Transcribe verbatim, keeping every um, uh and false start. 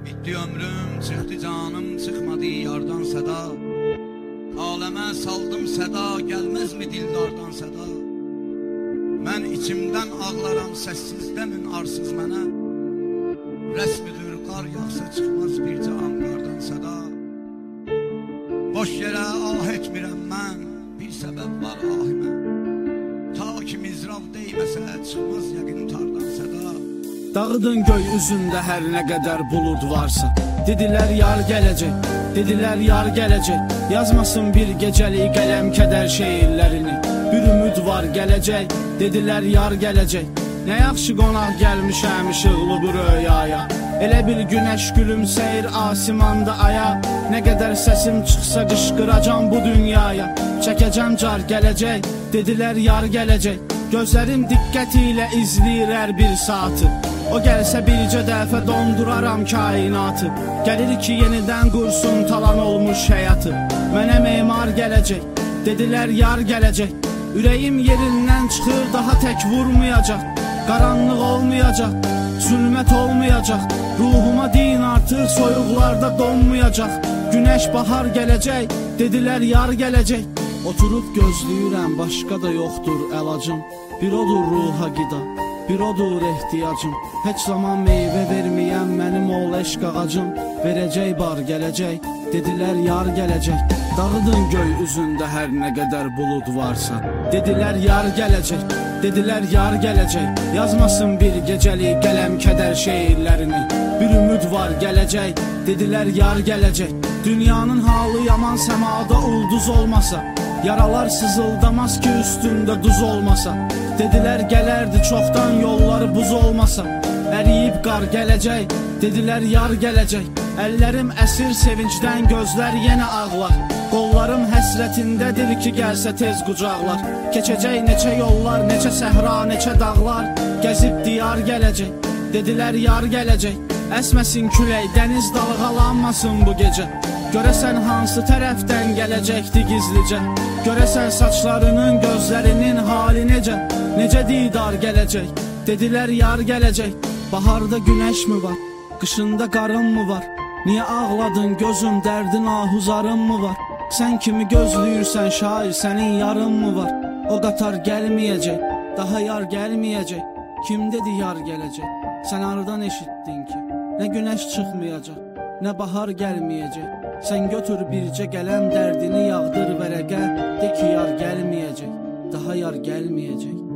Bitti ömrüm, çıxdı canım, çıxmadı yardan səda. Aləmə saldım səda, gəlməzmi dildardan səda. Mən içimdən ağlaram, səssizləmin arsız mənə. Rəsmidir, qar yağsa çıxmaz bircə anlardan səda. Boş yerə ah etmirəm mən, bir səbəb var ahimə. Ta ki mizrav deyməsə, çıxmaz yəqin tardan səda. Dağıdın göy üzündə hər nə qədər bulud varsa. Dedilər yar gələcək, dedilər yar gələcək. Yazmasın bir gecəlik qələm kədər şeirlərini. Bir ümid var gələcək, dedilər yar gələcək. Nə yaxşı qonaq gəlmişəm işıqlı bu röyaya. Elə bir günəş gülümsəyir asimanda aya. Nə qədər səsim çıxsa qışqıracam bu dünyaya. Çəkəcəm car gələcək, dedilər yar gələcək. Gözlərim diqqəti ilə izləyir hər bir saatı. O gəlsə bircə dəfə donduraram kainatı. Gəlir ki yenidən qursun talan olmuş həyatı. Mənə memar gələcək, dedilər yar gələcək. Ürəyim yerindən çıxır, daha tək vurmayacaq. Qaranlıq olmayacaq, zülmət olmayacaq. Ruhuma din artıq soyuqlarda donmayacaq. Günəş bahar gələcək, dedilər yar gələcək. Oturub gözləyirəm, başqa da yoxdur əlacım. Bir odur ruha qida, bir odur ehtiyacım. Heç zaman meyvə verməyən mənim ol eşq ağacım. Verəcək bar gələcək, dedilər yar gələcək. Dağıdın göy üzündə hər nə qədər bulud varsa. Dedilər yar gələcək, dedilər yar gələcək. Yazmasın bir gecəlik qələm kədər şeirlərini. Bir ümid var gələcək, dedilər yar gələcək. Dünyanın halı yaman səmada ulduz olmasa. Yaralar sızıldamaz ki üstündə duz olmasa. Dedilər gələrdi çoxdan yolları buz olmasa. Əriyib qar gələcək, dedilər yar gələcək. Əllərim əsir sevincdən, gözlər yenə ağlar. Qollarım həsrətindədir ki gəlsə tez qucaqlar. Keçəcək neçə yollar, neçə səhra, neçə dağlar. Gəzib diyar gələcək, dedilər yar gələcək. Əsməsin külək, dəniz dalğalanmasın bu gecə. Görəsən hansı tərəfdən gələcəkdi gizlicə. Görəsən saçlarının, gözlərinin hali necə. Necə didar gələcək, dedilər yar gələcək. Baharda günəş mi var, qışında qarın mı var? Niyə ağladın gözüm, dərdin ahuzarın mı var? Sən kimi gözləyirsən şair, sənin yarın mı var? O qatar gəlməyəcək, daha yar gəlməyəcək. Kim dedi yar gələcək? Sən aradan eşitdin ki, nə günəş çıxmayacaq, nə bahar gəlməyəcək. Sən götür bircə qələm, dərdini yağdır vərəqə. De ki yar gəlməyəcək, daha yar gəlməyəcək.